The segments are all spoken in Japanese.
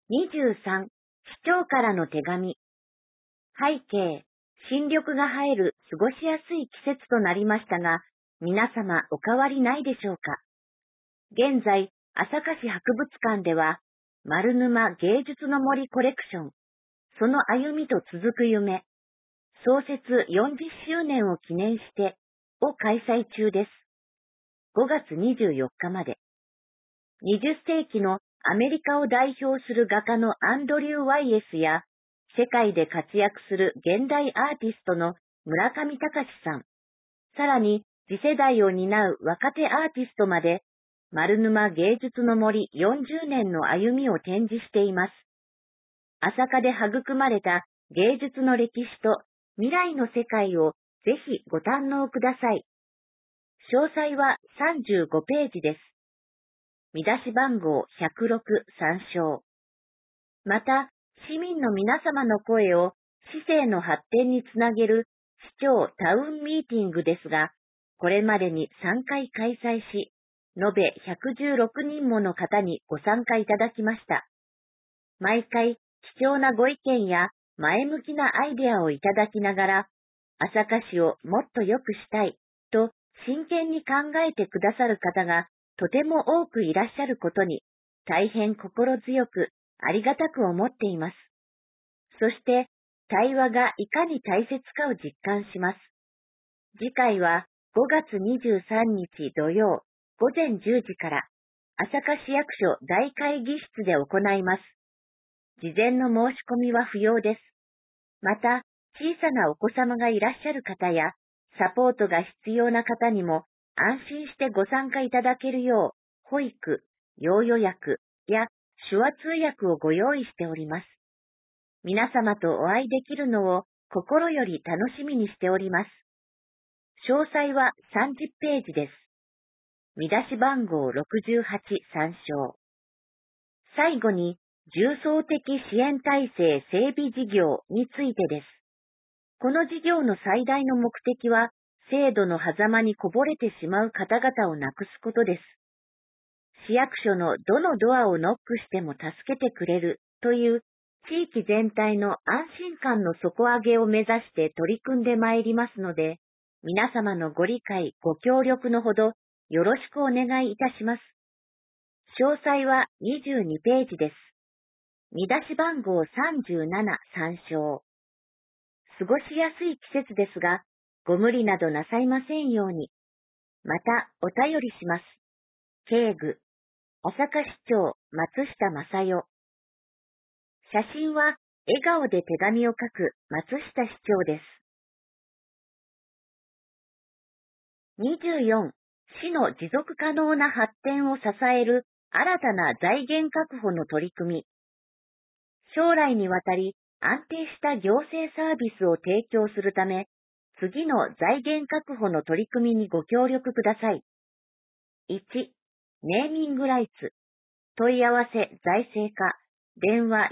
23、市長からの手紙。背景、新緑が生える過ごしやすい季節となりましたが、皆様お変わりないでしょうか。現在、朝霞市博物館では、丸沼芸術の森コレクション、その歩みと続く夢、創設40周年を記念してを開催中です。5月24日まで。20世紀のアメリカを代表する画家のアンドリュー・ワイエスや、世界で活躍する現代アーティストの村上隆さん、さらに次世代を担う若手アーティストまで、丸沼芸術の森40年の歩みを展示しています。朝霞で育まれた芸術の歴史と未来の世界をぜひご堪能ください。詳細は35ページです。見出し番号106参照。また、市民の皆様の声を市政の発展につなげる市長タウンミーティングですが、これまでに3回開催し、延べ116人もの方にご参加いただきました。毎回貴重なご意見や前向きなアイデアをいただきながら、朝霞市をもっと良くしたいと真剣に考えてくださる方がとても多くいらっしゃることに、大変心強くありがたく思っています。そして、対話がいかに大切かを実感します。次回は5月23日土曜午前10時から朝霞市役所大会議室で行います。事前の申し込みは不要です。また、小さなお子様がいらっしゃる方や、サポートが必要な方にも安心してご参加いただけるよう、保育、要予約や手話通訳をご用意しております。皆様とお会いできるのを心より楽しみにしております。詳細は30ページです。見出し番号68参照。最後に、重層的支援体制整備事業についてです。この事業の最大の目的は、制度の狭間にこぼれてしまう方々をなくすことです。市役所のどのドアをノックしても助けてくれるという地域全体の安心感の底上げを目指して取り組んでまいりますので、皆様のご理解、ご協力のほどよろしくお願いいたします。詳細は22ページです。見出し番号37参照。過ごしやすい季節ですが、ご無理などなさいませんように。また、お便りします。警具、朝霞市長、松下正代。写真は、笑顔で手紙を書く松下市長です。24、市の持続可能な発展を支える新たな財源確保の取り組み。将来にわたり安定した行政サービスを提供するため、次の財源確保の取り組みにご協力ください。1、ネーミングライツ。問い合わせ財政課、電話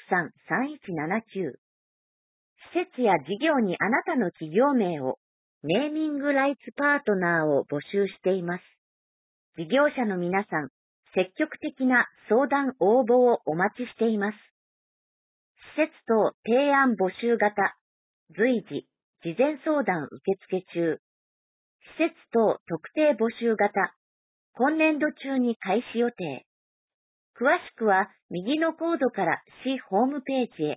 463-3179。施設や事業にあなたの企業名を、ネーミングライツパートナーを募集しています。事業者の皆さん、積極的な相談応募をお待ちしています。施設等提案募集型、随時、事前相談受付中。施設等特定募集型、今年度中に開始予定。詳しくは右のコードから市ホームページへ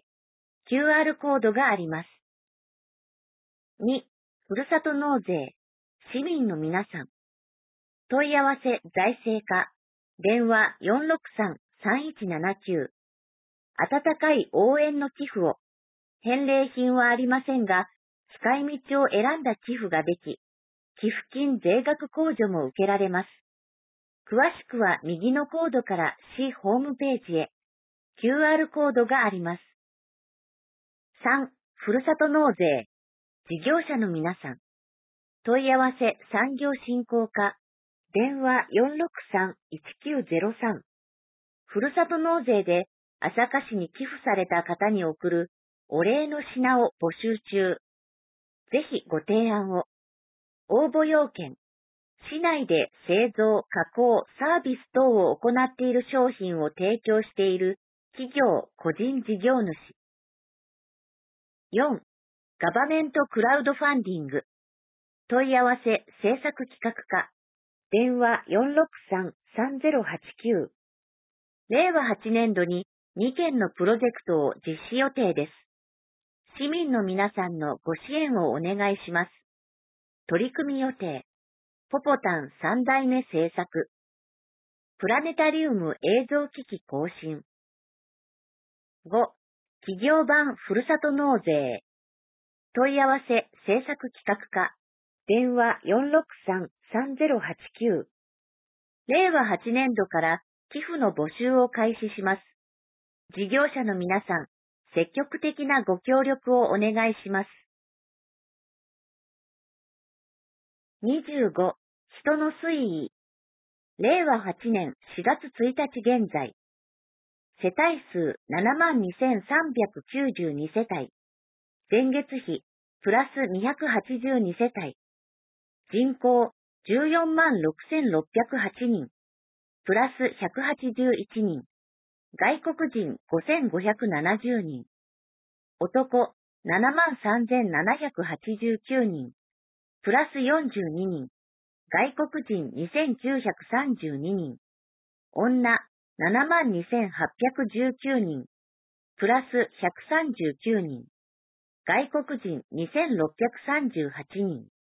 QR コードがあります。2、ふるさと納税、市民の皆さん。問い合わせ財政課、電話463-3179。温かい応援の寄付を、返礼品はありませんが、使い道を選んだ寄付ができ、寄付金税額控除も受けられます。詳しくは右のコードから市ホームページへ QR コードがあります。3、ふるさと納税、事業者の皆さん。問い合わせ産業振興課、電話463-1903。ふるさと納税で朝霞市に寄付された方に送るお礼の品を募集中。ぜひご提案を。応募要件。市内で製造、加工、サービス等を行っている商品を提供している企業・個人事業主。4. ガバメントクラウドファンディング。問い合わせ制作企画課。電話463-3089。令和8年度に2件のプロジェクトを実施予定です。市民の皆さんのご支援をお願いします。取り組み予定。ポポタン3代目制作。プラネタリウム映像機器更新。5. 企業版ふるさと納税。問い合わせ制作企画課。電話463-3089。令和8年度から寄付の募集を開始します。事業者の皆さん、積極的なご協力をお願いします。25. 人の推移。令和8年4月1日現在。世帯数72,392世帯。前月比、プラス282世帯。人口146,608人。プラス181人。外国人5,570人。男73,789人。プラス42人。外国人2,932人。女72,819人。プラス139人。外国人2,638人。